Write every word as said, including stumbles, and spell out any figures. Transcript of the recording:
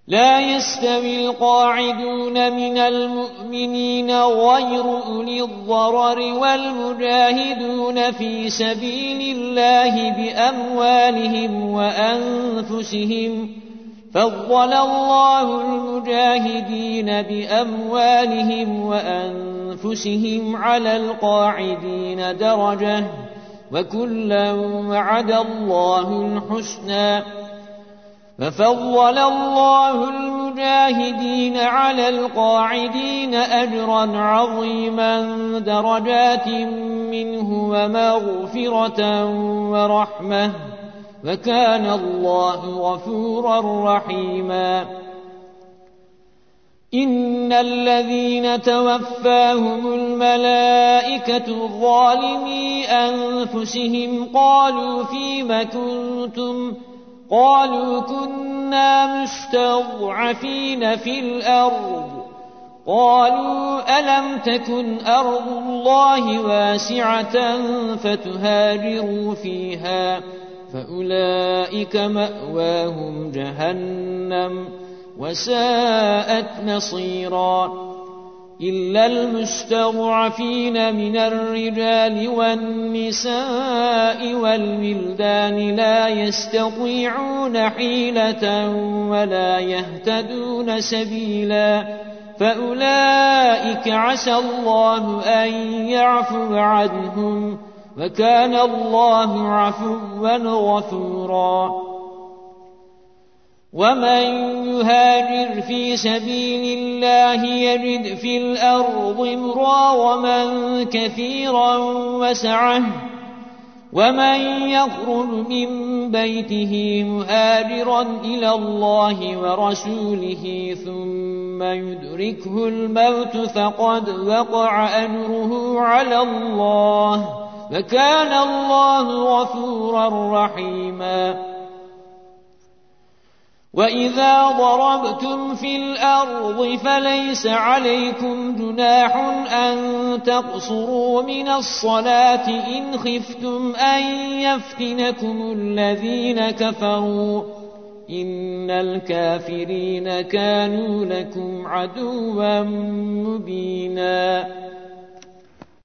لا يستوي القاعدون من المؤمنين غير أولي الضرر والمجاهدون في سبيل الله بأموالهم وأنفسهم فضل الله المجاهدين بأموالهم وأنفسهم على القاعدين درجة وكلا وعد الله الحسنى ففضل الله المجاهدين على القاعدين أجرا عظيما درجات منه ومغفرة ورحمة وكان الله غفورا رحيما إن الذين توفاهم الملائكة ظالمي أنفسهم قالوا فيم كنتم قالوا كنا مستضعفين في الأرض قالوا ألم تكن أرض الله واسعة فتهاجروا فيها فأولئك مأواهم جهنم وساءت مصيرا إلا المستضعفين من الرجال والنساء والولدان لا يستطيعون حيلة ولا يهتدون سبيلا فأولئك عسى الله أن يعفو عنهم وكان الله عفوا غفورا ومن يهاجر في سبيل الله يجد في الأرض مراغما كثيرا وسعة ومن يخرج من بيته مهاجرا إلى الله ورسوله ثم يدركه الموت فقد وقع أجره على الله وكان الله غفورا رحيما وإذا ضربتم في الأرض فليس عليكم جناح أن تقصروا من الصلاة إن خفتم أن يفتنكم الذين كفروا إن الكافرين كانوا لكم عدوا مبينا